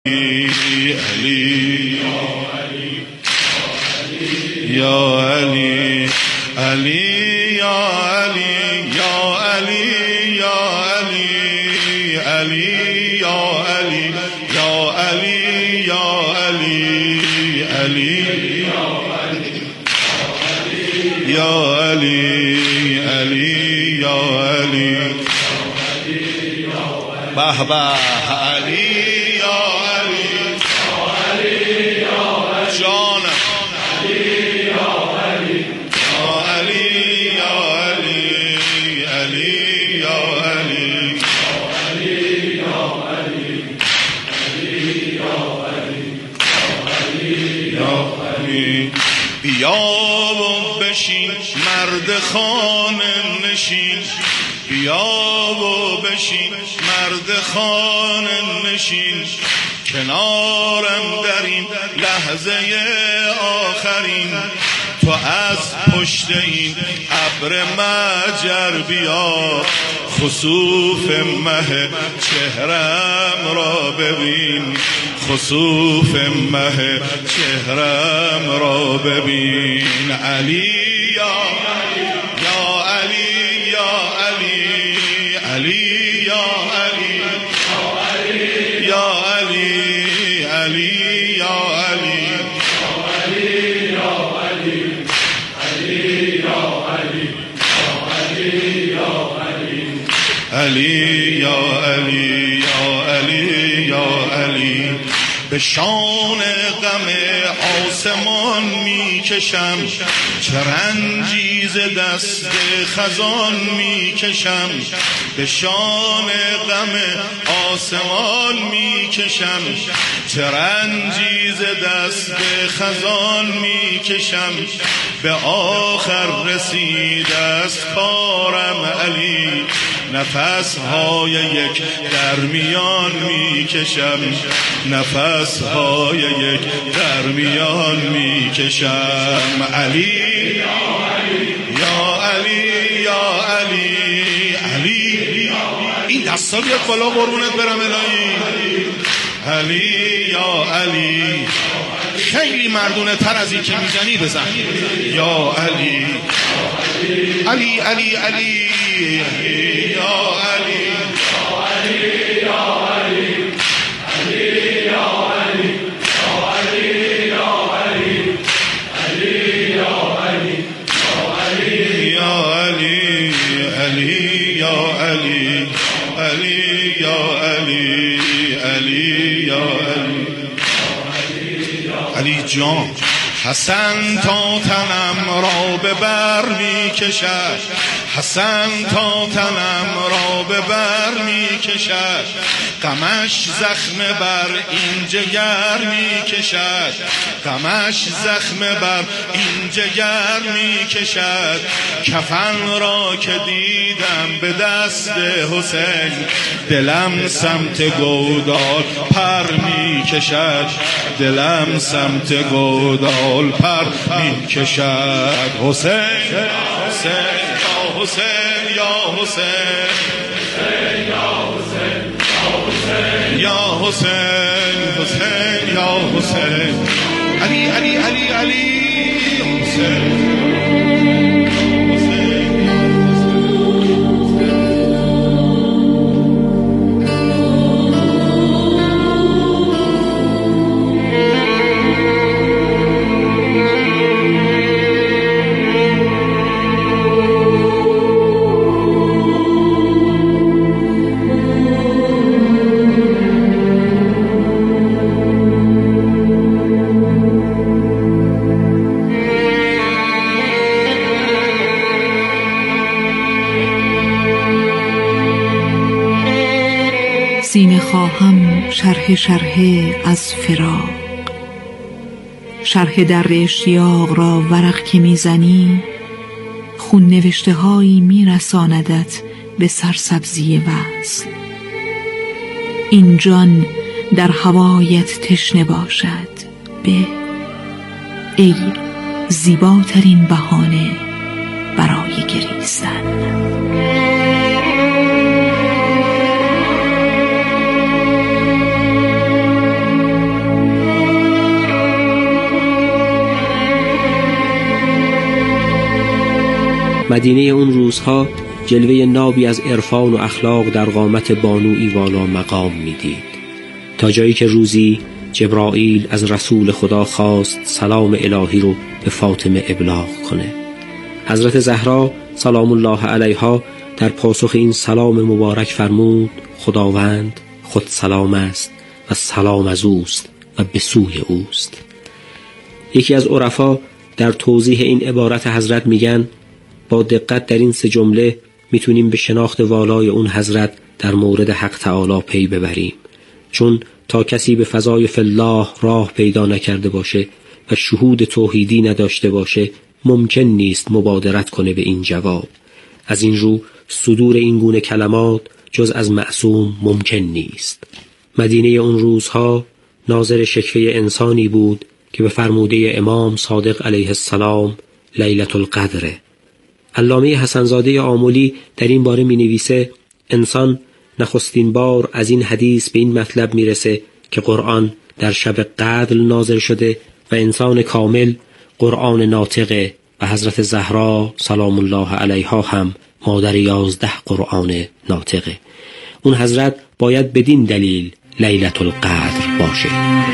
علی یا علی علی یا علی یا علی یا علی علی یا علی یا علی یا علی علی یا علی علی یا علی به به علی بیا و بشین مرد خانه نشین، بیا و بشین مرد خانه نشین، کنارم در این لحظه آخرین، تو از پشت این ابر مجر بیا، خسوف مه چهرم را ببین، خسوف مه چهرم را ببین. علی یا علی یا علی یا علی علی یا علی یا علی علی یا علی علی یا علی یا علی یا علی. به شان غم آسمان می کشم، چه رنجی ز دست خزان می کشم، به شان غم آسمان می کشم، چه رنجی ز دست خزان می کشم، به آخر رسید از کارم علی، نفس‌های یک درمیان می کشم، نفس‌های یک درمیان می کشم. علی یا علی یا علی علی. این دستا بیاد بالا قربونت برم الهی. علی یا علی. خیلی مردونه تر از این که میزنی بزن. یا علی علی علی علی یا علی یا علی علی یا علی یا علی علی یا علی یا علی علی یا علی علی یا علی علی یا علی علی جان. حسن تا تنم را به بر می کشد، حسن تا تنم را به بر می کشد، غمش زخم بر این جگر می کشد، غمش زخم بر این جگر می کشد. کفن را که دیدم به دست حسین، دلم سمت گودال پر می کشد، دلم سمت گودال پر می کشد. حسین حسین یا حسین یا حسین یا حسین حسین یا حسین. علی علی علی علی حسین. سینه خواهم شرح از فراق، شرح در اشتیاق را ورق که میزنی، خون نوشته هایی میرساندت به سرسبزی وصل. این جان در هوایت تشنه باشد به ای زیباترین بهانه برای گریستن. مدینه اون روزها جلوه نابی از عرفان و اخلاق در قامت بانویی والا مقام میدید، تا جایی که روزی جبرائیل از رسول خدا خواست سلام الهی رو به فاطمه ابلاغ کنه. حضرت زهرا سلام الله علیها در پاسخ این سلام مبارک فرمود: خداوند خود سلام است و سلام از اوست و به سوی اوست. یکی از عرفا در توضیح این عبارت حضرت میگن با دقت در این 3 جمله میتونیم به شناخت والای اون حضرت در مورد حق تعالی پی ببریم، چون تا کسی به فضای فالله راه پیدا نکرده باشه و شهود توحیدی نداشته باشه ممکن نیست مبادرت کنه به این جواب. از این رو صدور این گونه کلمات جز از معصوم ممکن نیست. مدینه اون روزها ناظر شکوه انسانی بود که به فرموده امام صادق علیه السلام لیلة القدره. علامه حسنزاده آملی در این باره می نویسه انسان نخستین بار از این حدیث به این مطلب می رسه که قرآن در شب قدر نازل شده و انسان کامل قرآن ناطقه و حضرت زهرا سلام الله علیها هم مادر 11 قرآن ناطقه. اون حضرت باید بدین دلیل لیلة القدر باشه.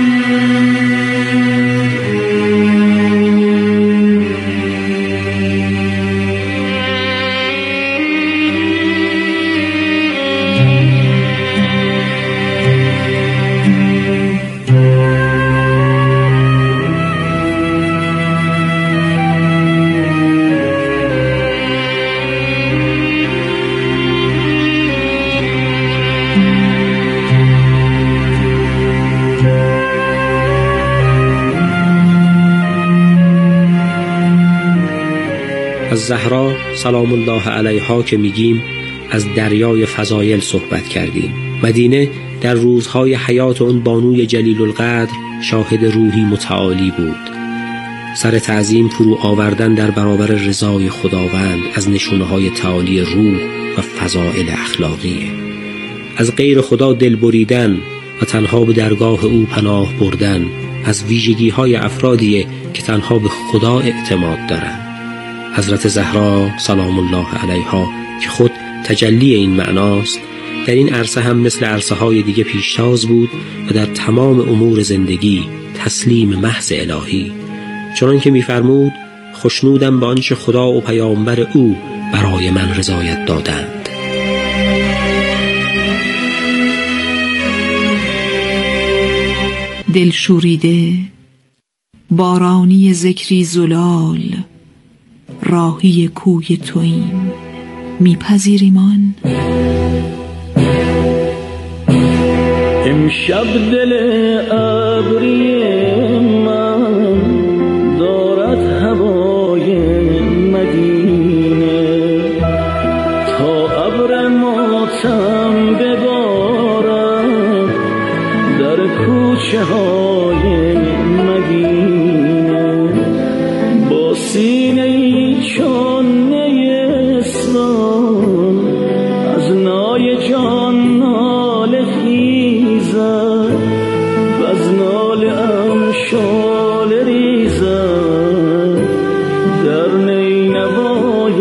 از زهرا سلام الله علیها که میگیم از دریای فضایل صحبت کردیم. مدینه در روزهای حیات اون بانوی جلیل القدر شاهد روحی متعالی بود. سر تعظیم فرو آوردن در برابر رضای خداوند از نشونه‌های تعالی روح و فضائل اخلاقیه. از غیر خدا دل بریدن و تنها به درگاه او پناه بردن از ویژگی‌های افرادیه که تنها به خدا اعتماد دارند. حضرت زهرا سلام الله علیها که خود تجلی این معناست در این عرصه هم مثل عرصه‌های دیگه پیشتاز بود و در تمام امور زندگی تسلیم محض الهی، چنان که می‌فرمود خوشنودم به آنچه خدا و پیامبر او برای من رضایت دادند. دل شوریده بارانی ذکری زلال، راهی کوی توییم میپذیریم آن. امشب دل ابری من دارد هوای مدینه، تا ابر ماتم ببارد در کوچه های مدینه، با سینه چون اسلام از نای جان ناله خیزد و از ناله امشال ریزد در نینوای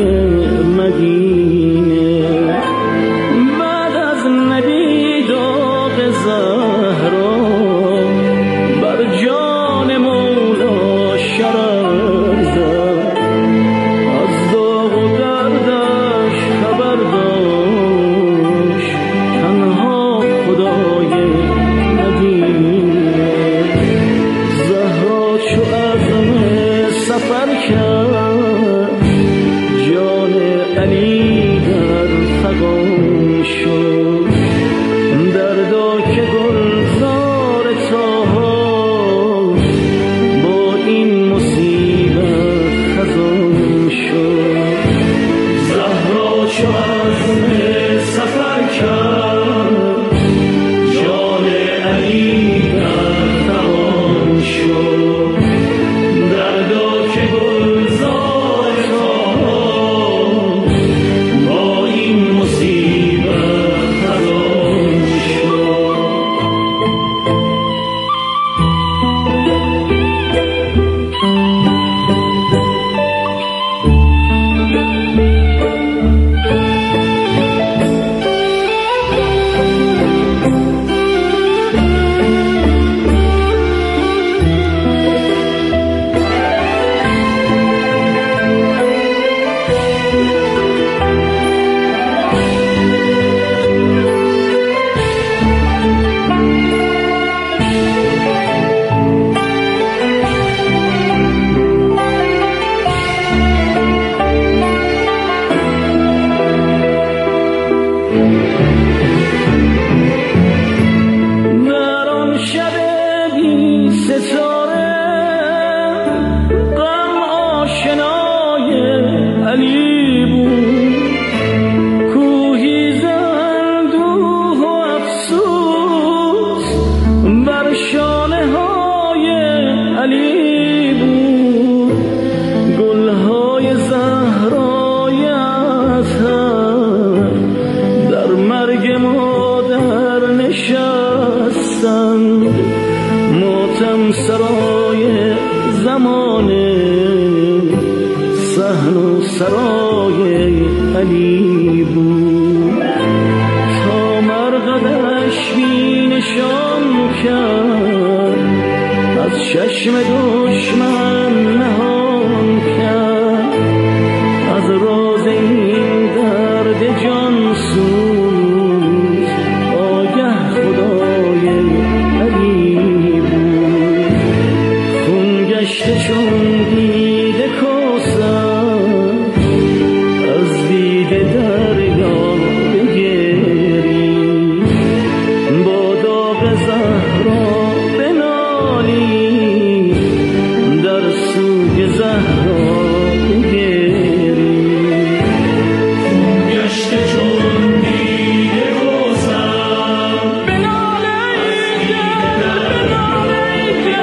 مدینه. بعد از نبی داغ زهرا بر جان ستاره غم آشنای علی بود، کوهی زندوه و افسوس بر شانه های علی بود، گلهای زهرای اطهر در مرگ مادر نشستند، ماتم سرای زمانه صحن و سرای علی بود، تا مرقدش بی نشان کرد، از چشم دشمن نهان کرد، از راز این درد جان سوز آگه خدای علی بود، خون گشته چون دیده کوثر، از دیده دریا بگری، با داغ زهرا بنالی، در سوگ زهرا بگری، گشته چون دیده کوثر، بنالی که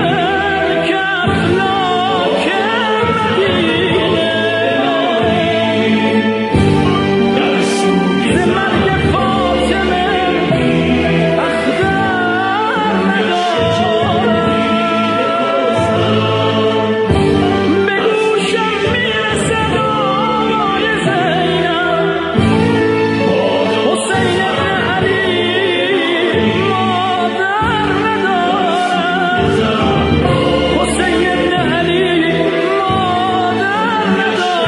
افلاک مدینه، در سوگ مرگ فاطمه اختر ندارم، به گوشم میرسد آوای زینب، حسین ابن علی مادر ندارد، حسین ابن علی مادر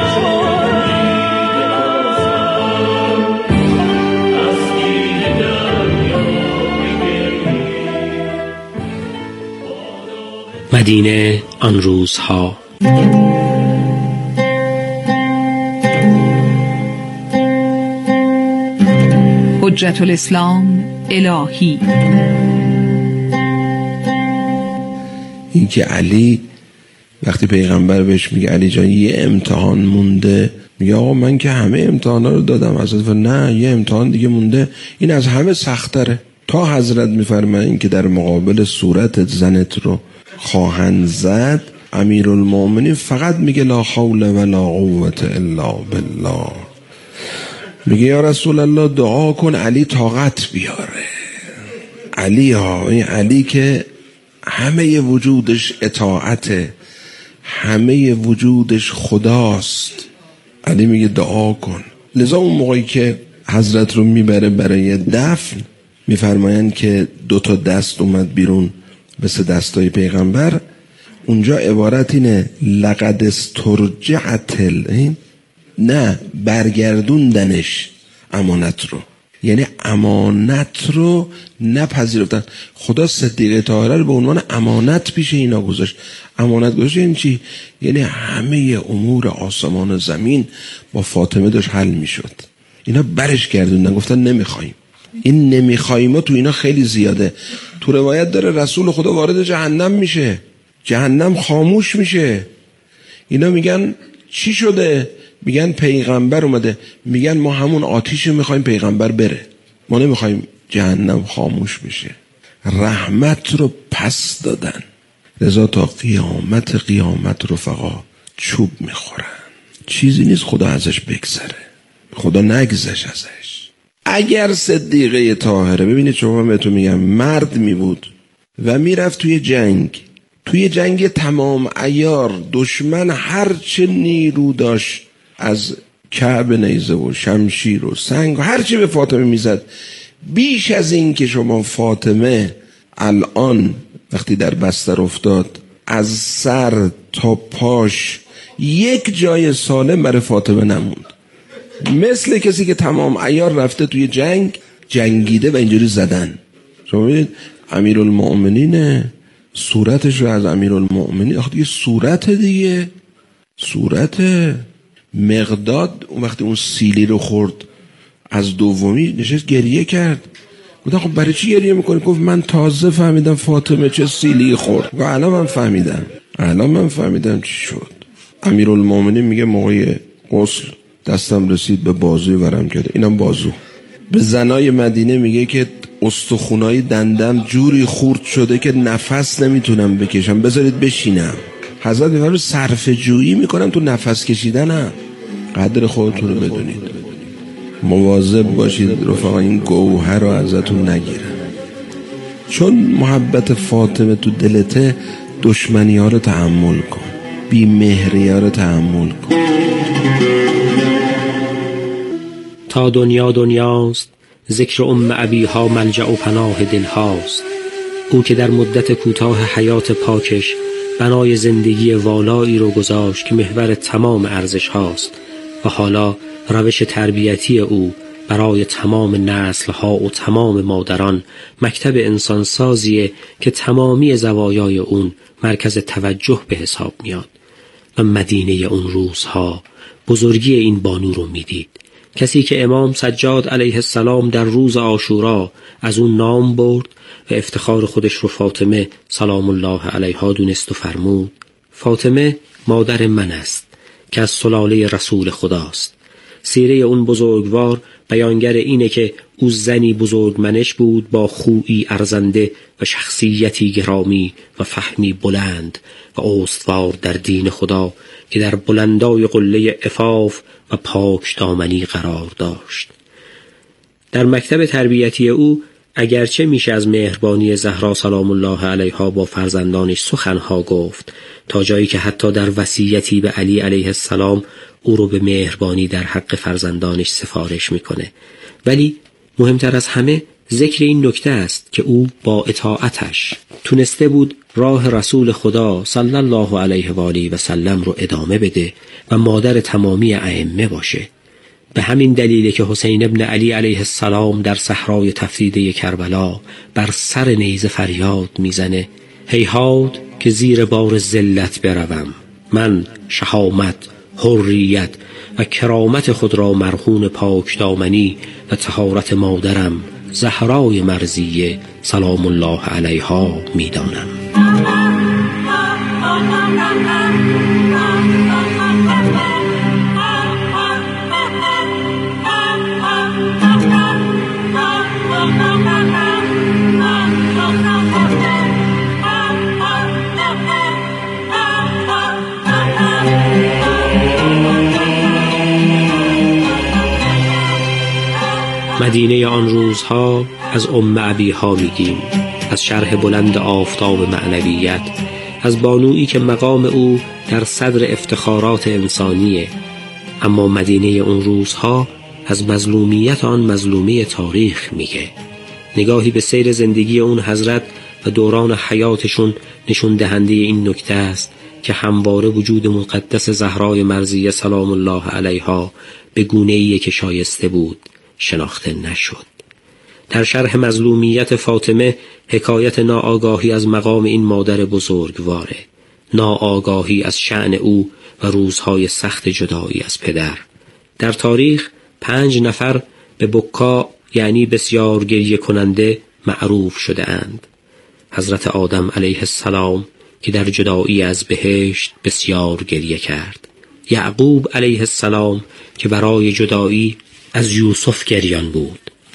ندارد، از دیده دریا مدینه آن روزها. حجت الاسلام الهی. این که علی وقتی پیغمبر بهش میگه علی جان یه امتحان مونده، میگه آقا من که همه امتحانا رو دادم، حضرت نه یه امتحان دیگه مونده، این از همه سخت‌تره. تا حضرت میفرمایند که در مقابل صورت زنت رو خواهند زد، امیرالمومنین فقط میگه لا حول ولا قوة الا بالله، میگه یا رسول الله دعا کن علی طاقت بیاره. علی این علی که همه وجودش اطاعته، همه وجودش خداست، علی میگه دعا کن. لذا اون موقعی که حضرت رو میبره برای دفن، میفرمایند که 2 دست اومد بیرون مثل دستای پیغمبر، اونجا عبارت اینه لقد استرجعت این، نه برگردوندنش امانت رو، یعنی امانت رو نپذیرفتن. خدا صدیقه طاهره رو به عنوان امانت پیش اینا گذاشت. امانت گذاشت یعنی چی؟ یعنی همه امور آسمان و زمین با فاطمه داشت حل میشد. اینا برش گردوندن، گفتن نمیخوایم. این نمیخوایم تو اینا خیلی زیاده. تو روایت داره رسول خدا وارد جهنم میشه، جهنم خاموش میشه. اینا میگن چی شده؟ میگن پیغمبر اومده. میگن ما همون آتیش میخوایم پیغمبر بره، ما نمیخوایم جهنم خاموش بشه. رحمت رو پس دادن، لذا تا قیامت رفقا چوب میخورن. چیزی نیست خدا ازش بگذره، خدا نگذش ازش. اگر صدیقه طاهره، ببینید شما بهتون میگم، مرد میبود و میرفت توی جنگ تمام عیار، دشمن هرچه نیرو داشت از کعب نیزه و شمشیر و سنگ و هرچی به فاطمه میزد، بیش از این که شما فاطمه الان وقتی در بستر افتاد از سر تا پاش یک جای سالم برای فاطمه نموند. مثل کسی که تمام عیار رفته توی جنگیده و اینجوری زدن. شما ببینید امیرالمؤمنین صورتش رو از امیرالمؤمنین، آخه دیگه صورت مقداد اون وقتی اون سیلی رو خورد از دومی نشست گریه کرد. گفتم خب برای چی گریه میکنی؟ گفت من تازه فهمیدم فاطمه چه سیلی خورد. گفت الان من فهمیدم چی شد. امیرالمومنین میگه موقع غسل دستم رسید به بازوی ورم کرده، اینم بازو. به زنای مدینه میگه که استخونای دندم جوری خورد شده که نفس نمیتونم بکشم، بذارید بشینم. حضرت میفرمایند صرفه جویی میکنم تو نفس کشیدنم. قدر خودتون رو بدونید، مواظب باشید رفقا این گوهر رو ازتون نگیرن. چون محبت فاطمه تو دلته، دشمنی ها رو تحمل کن، بی مهری ها رو تحمل کن. تا دنیا دنیاست، ذکر ابیها ملجأ و پناه دلهاست. او که در مدت کوتاه حیات پاکش بنای زندگی والایی رو گذاشت که محور تمام ارزش هاست و حالا روش تربیتی او برای تمام نسل ها و تمام مادران مکتب انسانسازیه که تمامی زوایای اون مرکز توجه به حساب میاد. و مدینه اون روزها بزرگی این بانو رو میدید. کسی که امام سجاد علیه السلام در روز عاشورا از اون نام برد و افتخار خودش رو فاطمه سلام الله علیها دونست و فرمود فاطمه مادر من است که از سلاله رسول خداست. سیره اون بزرگوار بیانگر اینه که او زنی بزرگمنش بود با خویی ارزنده و شخصیتی گرامی و فهمی بلند و استوار در دین خدا که در بلندای قله عفاف و پاک دامنی قرار داشت. در مکتب تربیتی او اگرچه میشه از مهربانی زهرا سلام الله علیها با فرزندانش سخنها گفت، تا جایی که حتی در وصیتی به علی علیه السلام او رو به مهربانی در حق فرزندانش سفارش میکنه، ولی مهمتر از همه ذکر این نکته است که او با اطاعتش تونسته بود راه رسول خدا صلی الله علیه و آله و سلم رو ادامه بده و مادر تمامی ائمه باشه. به همین دلیله که حسین ابن علی علیه السلام در صحرای تفریده کربلا بر سر نیزه فریاد میزنه هیهات که زیر بار ذلت بروم، من شهامت، حریت و کرامت خود را مرهون پاک دامنی و طهارت مادرم زهرای مرضیه سلام الله علیها میدانم. مدینه آن روزها از ابیها میگیم، از شرح بلند آفتاب معنویت، از بانویی که مقام او در صدر افتخارات انسانیه. اما مدینه اون روزها از مظلومیت آن مظلومی تاریخ میگه. نگاهی به سیر زندگی اون حضرت و دوران حیاتشون نشون دهنده این نکته است که همواره وجود مقدس زهرای مرضیه سلام الله علیها به گونه‌ای که شایسته بود شناخته نشد. در شرح مظلومیت فاطمه حکایت ناآگاهی از مقام این مادر بزرگواره، ناآگاهی از شأن او و روزهای سخت جدایی از پدر. در تاریخ 5 نفر به بکا یعنی بسیار گریه کننده معروف شده اند. حضرت آدم علیه السلام که در جدایی از بهشت بسیار گریه کرد، یعقوب علیه السلام که برای جدایی از یوسف گریان بود،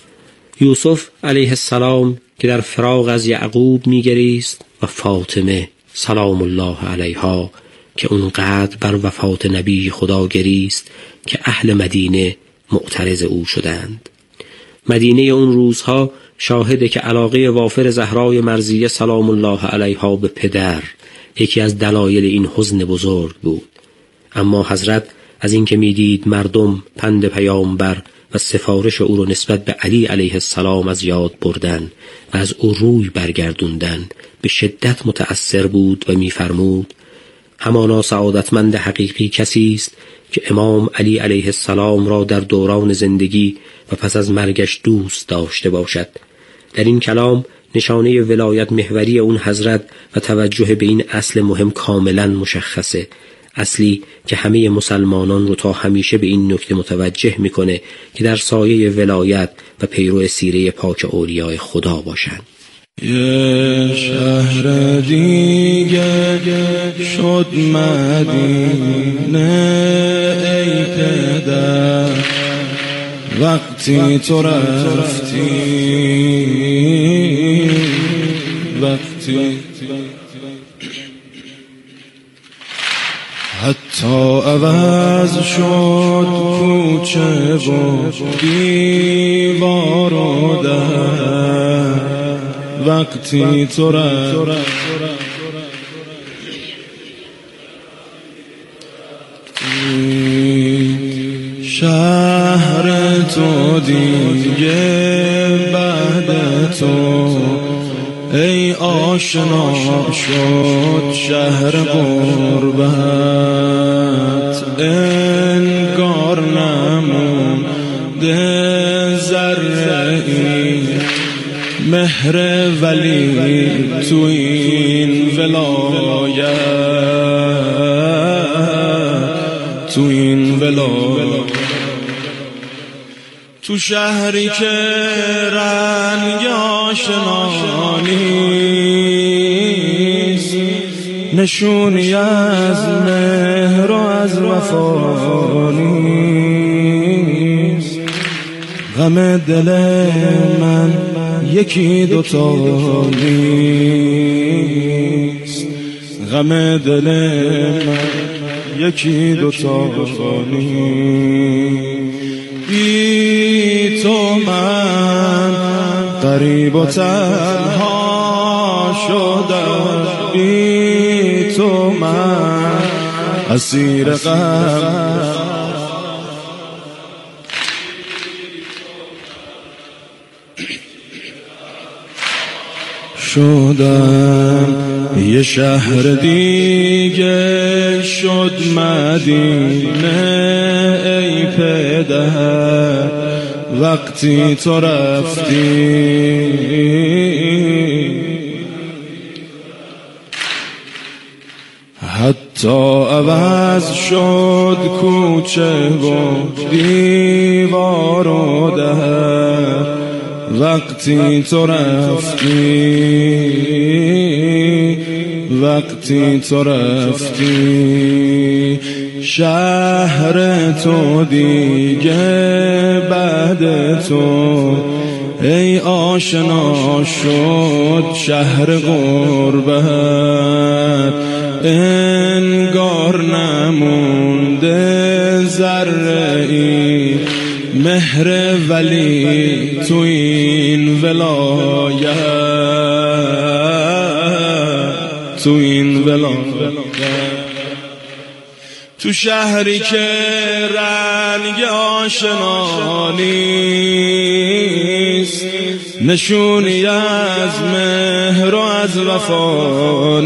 یوسف علیه السلام که در فراق از یعقوب میگریست و فاطمه سلام الله علیها که اونقدر بر وفات نبی خدا گریست که اهل مدینه معترض او شدند. مدینه اون روزها شاهده که علاقه وافر زهرای مرضیه سلام الله علیها به پدر یکی از دلایل این حزن بزرگ بود. اما حضرت از اینکه میدید مردم پند پیامبر و سفارش او رو نسبت به علی علیه السلام از یاد بردن و از او روی برگردوندن به شدت متأثر بود و میفرمود همانا سعادتمند حقیقی کسی است که امام علی علیه السلام را در دوران زندگی و پس از مرگش دوست داشته باشد. در این کلام نشانه ولایت محوری اون حضرت و توجه به این اصل مهم کاملا مشخصه. اصلی که همه مسلمانان رو تا همیشه به این نکته متوجه میکنه که در سایه ولایت و پیرو سیره پاک اولیاء خدا باشند. یه شهر دیگه شد مدینه ای پدر، وقتی تو رفتی، وقتی حتی عوض شد کوچه و دیوار و در، وقتی تو شهر تو دیگه بعد تو ای آشنا شد شهر غربت، انگار نمونده ذره ای مهر ولی تو این ولایت، تو این ولایت، تو شهری که رنگ آشنا نیست، نشونی از مهر و از وفا نیست، غم دل من یکی دوتا نیست، غم دل من یکی دوتا نیست. بی تو من غریب و تنها شدم، بی تو من اسیر غم شدم. یه شهر دیگه شد مدینه ای پدر، وقتی تو رفتی، حتی عوض شد کوچه و دیوار و در، وقتی تو رفتی، وقتی تو رفتی. شهر تو دیگه بعد تو ای آشنا شد شهر غربت، انگار نمونده ذره ای مهر ولی تو این ولایت، تو این ولایت، تو شهری که رنگ آشنا نیست، نشونی از مهر و از وفا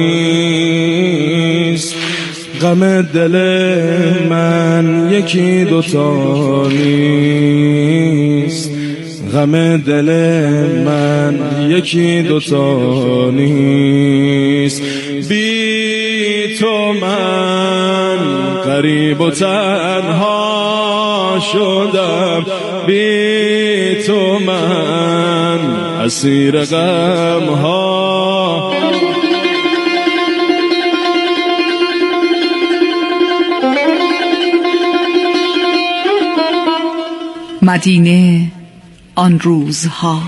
نیست، غم دل من یکی دوتا نیست، غم دل من یکی دوتا نیست. بی تو من غریب و تنها شدم، بی تو من اسیر غم ها. مدینه آن روزها.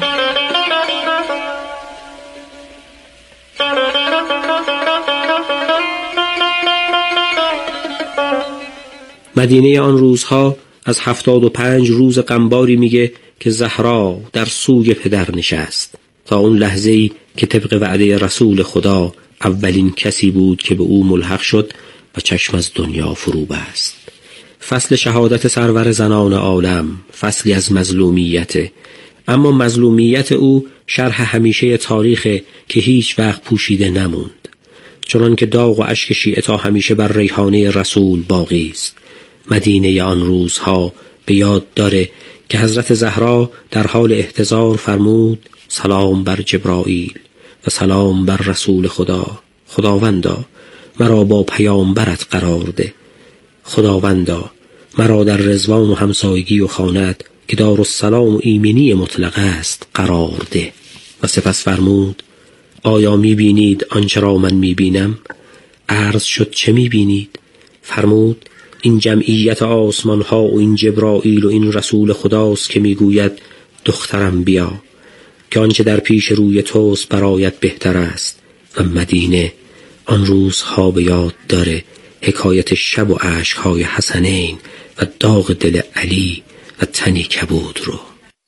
مدینه آن روزها از 75 روز غمباری میگه که زهرا در سوی پدر نشست تا اون لحظه‌ای که طبق وعده رسول خدا اولین کسی بود که به او ملحق شد و چشم از دنیا فرو بست. فصل شهادت سرور زنان عالم، فصلی از مظلومیت، اما مظلومیت او شرح همیشه تاریخ که هیچ وقت پوشیده نموند، چنان که داغ و اشک شیعه تا همیشه بر ریحانه رسول باقی است. مدینه آن روزها به یاد داره که حضرت زهرا در حال احتضار فرمود سلام بر جبرائیل و سلام بر رسول خدا. خداوندا مرا با پیامبرت قرار ده. خداوندا مرا در رضوان و همسایگی و خانت که دارالسلام و ایمنی مطلق است قرار ده. و سپس فرمود آیا می‌بینید آنچه را من می‌بینم؟ عرض شد چه می‌بینید؟ فرمود این جمعیت آسمان ها و این جبرائیل و این رسول خداست که میگوید دخترم بیا که آنچه در پیش روی توست برایت بهتر است. و مدینه آن روزها به یاد داره حکایت شب و عشقهای حسنین و داغ دل علی و تنی کبود رو.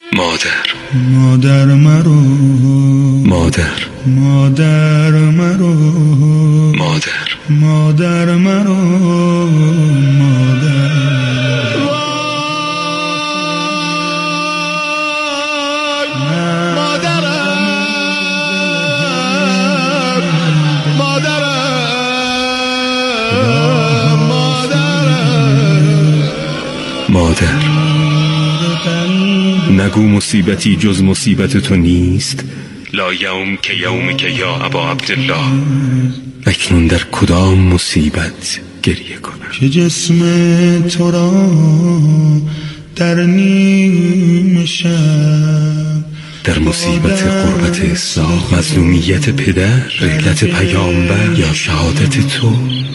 مادر مرو، مادر مرو، مادر مرو، مادر نگو مصیبتی جز مصیبت تو نیست. لا یوم که یوم که یا ابا عبدالله. اکنون در کدام مصیبت گریه کنم که جسم تو را در نیم شب، در مصیبت قربت اسلام، مظلومیت پدر، رحلت پیامبر یا شهادت تو.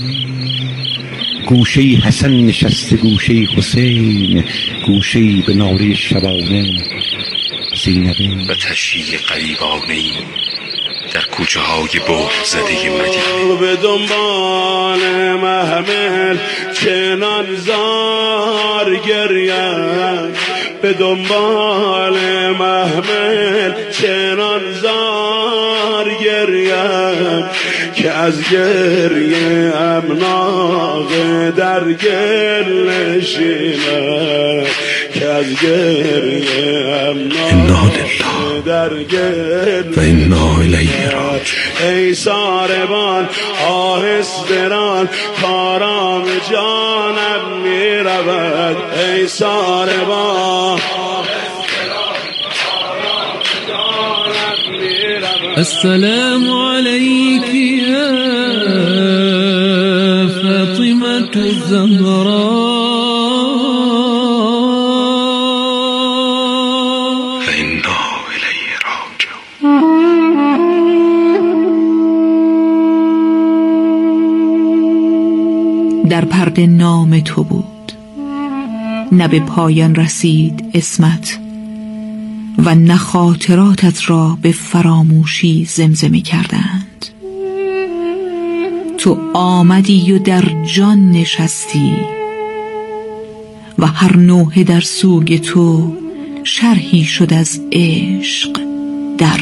گوشه حسن نشسته گوشه حسین، گوشه به ناله شبانه زینبه و تشییع غریبانه در کوچه های بهت زده مدینه. به دنبال محمل چنان زار گریم، به دنبال محمل چنان زار گریم که از گریه امناغ در گل نشینم، که از گریه امناغ در گل و انا الیه راجعون. ای ساربان آهسته ران کارام جانم می رود. ای ساربان السلام عليك يا فاطمة الزهراء فإنا إليه راجعون. در پرده نام تو بود، نه به پایان رسید اسمت و نه خاطراتت را به فراموشی زمزمه کردند. تو آمدی و در جان نشستی و هر نوحه در سوگ تو شرحی شد از عشق در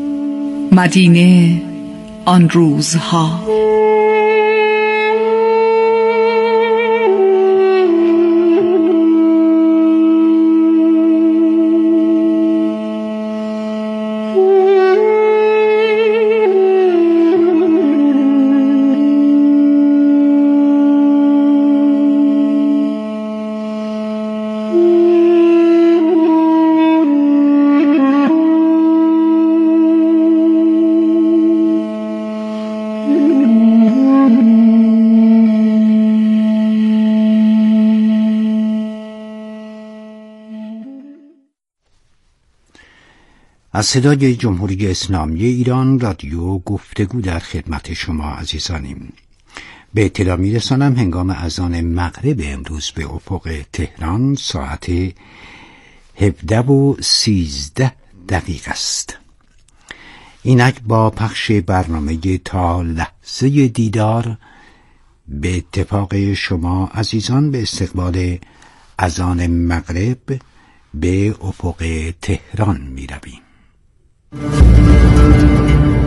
مدینه آن روزها. از صدای جمهوری اسلامی ایران رادیو گفتگو در خدمت شما عزیزانیم. به اطلاع میرسانم هنگام اذان مغرب امروز به افق تهران ساعت 17:13 است. اینک با پخش برنامه تا لحظه دیدار به اتفاق شما عزیزان به استقبال اذان مغرب به افق تهران می رویم.